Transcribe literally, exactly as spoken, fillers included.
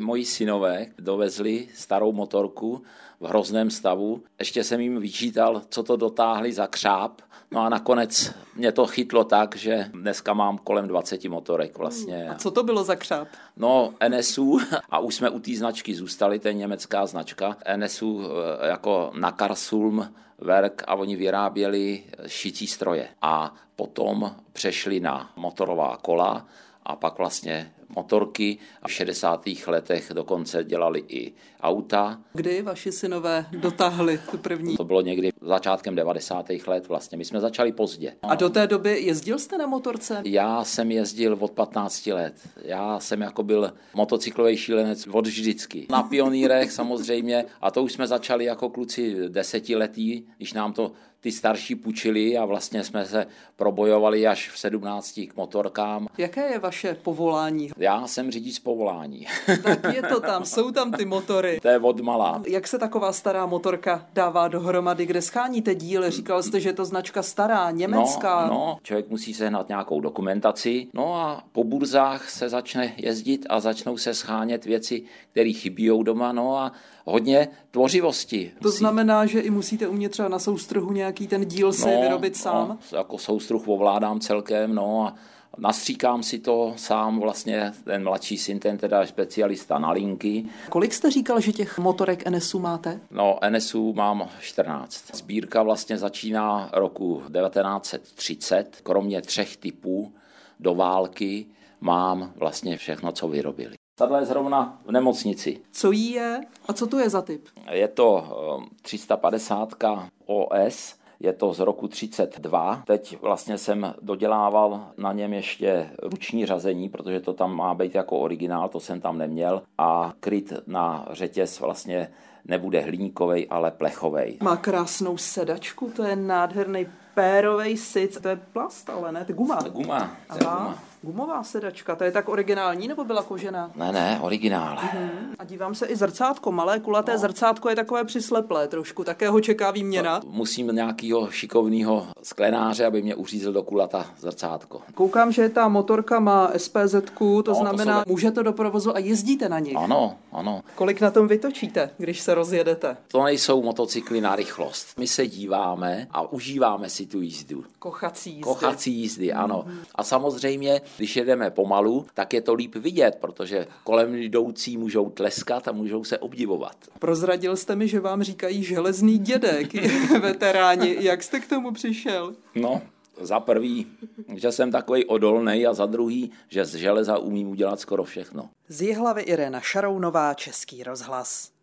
moji synové dovezli starou motorku v hrozném stavu. Ještě jsem jim vyčítal, co to dotáhli za křáp. No a nakonec mě to chytlo tak, že dneska mám kolem dvacet motorek vlastně. A co to bylo za křáp? No N S U, a už jsme u té značky zůstali, to je německá značka. N S U jako Nakarsulm Werk a oni vyráběli šicí stroje. A potom přešli na motorová kola a pak vlastně motorky a v šedesátých letech dokonce dělali i auta. Kdy vaši synové dotáhli tu první? To bylo někdy začátkem devadesátých let vlastně. My jsme začali pozdě. A do té doby jezdil jste na motorce? Já jsem jezdil od patnácti let. Já jsem jako byl motocyklový šílenec od vždycky. Na pionýrech samozřejmě a to už jsme začali jako kluci desetiletí, když nám to ty starší půjčili a vlastně jsme se probojovali až v sedmnácti k motorkám. Jaké je vaše povolání? Já jsem řidič povolání. Tak je to tam, jsou tam ty motory. To je od malá. Jak se taková stará motorka dává dohromady? Kde scháníte díly? Říkal jste, že je to značka stará, německá. No, no, člověk musí sehnat nějakou dokumentaci, no a po burzách se začne jezdit a začnou se schánět věci, které chybí doma, no a hodně tvořivosti. To znamená, že i musíte umět třeba na soustruhu nějaký ten díl si no, vyrobit sám? No, jako soustruh ovládám celkem, no a nastříkám si to sám, vlastně ten mladší syn, ten teda specialista na linky. Kolik jste říkal, že těch motorek N S U máte? No, N S U mám čtrnáct. Sbírka vlastně začíná roku devatenáct set třicet. Kromě třech typů do války mám vlastně všechno, co vyrobili. Tahle je zrovna v nemocnici. Co jí je a co to je za typ? Je to tři sta padesát O S, je to z roku třicet dva. Teď vlastně jsem dodělával na něm ještě ruční řazení, protože to tam má být jako originál, to jsem tam neměl. A kryt na řetěz vlastně nebude hliníkovej, ale plechovej. Má krásnou sedačku, to je nádherný pérovej sic. To je plast, ale ne, to je guma. Guma, to je guma. Gumová sedačka, to je tak originální, nebo byla kožená? Ne, ne, originál. Uhum. A dívám se i zrcátko, malé kulaté no. Zrcátko je takové přisleplé trošku, takého čeká výměna. To musím nějakýho šikovného sklenáře, aby mě uřízl do kulata zrcátko. Koukám, že ta motorka má S P Z, to no, znamená, to jsou... můžete do provozu a jezdíte na nich. Ano, ano. Kolik na tom vytočíte, když se rozjedete? To nejsou motocykly na rychlost. My se díváme a užíváme si tu jízdu. Kochací jízdy. Kochací jízdy, ano. Mm. A samozřejmě, když jedeme pomalu, tak je to líp vidět, protože kolem jdoucí můžou tleskat a můžou se obdivovat. Prozradil jste mi, že vám říkají železný dědek, veteráni. Jak jste k tomu přišel? No, za prvý, že jsem takovej odolnej a za druhý, že z železa umím udělat skoro všechno. Z Jihlavy Irena Šarounová, Český rozhlas.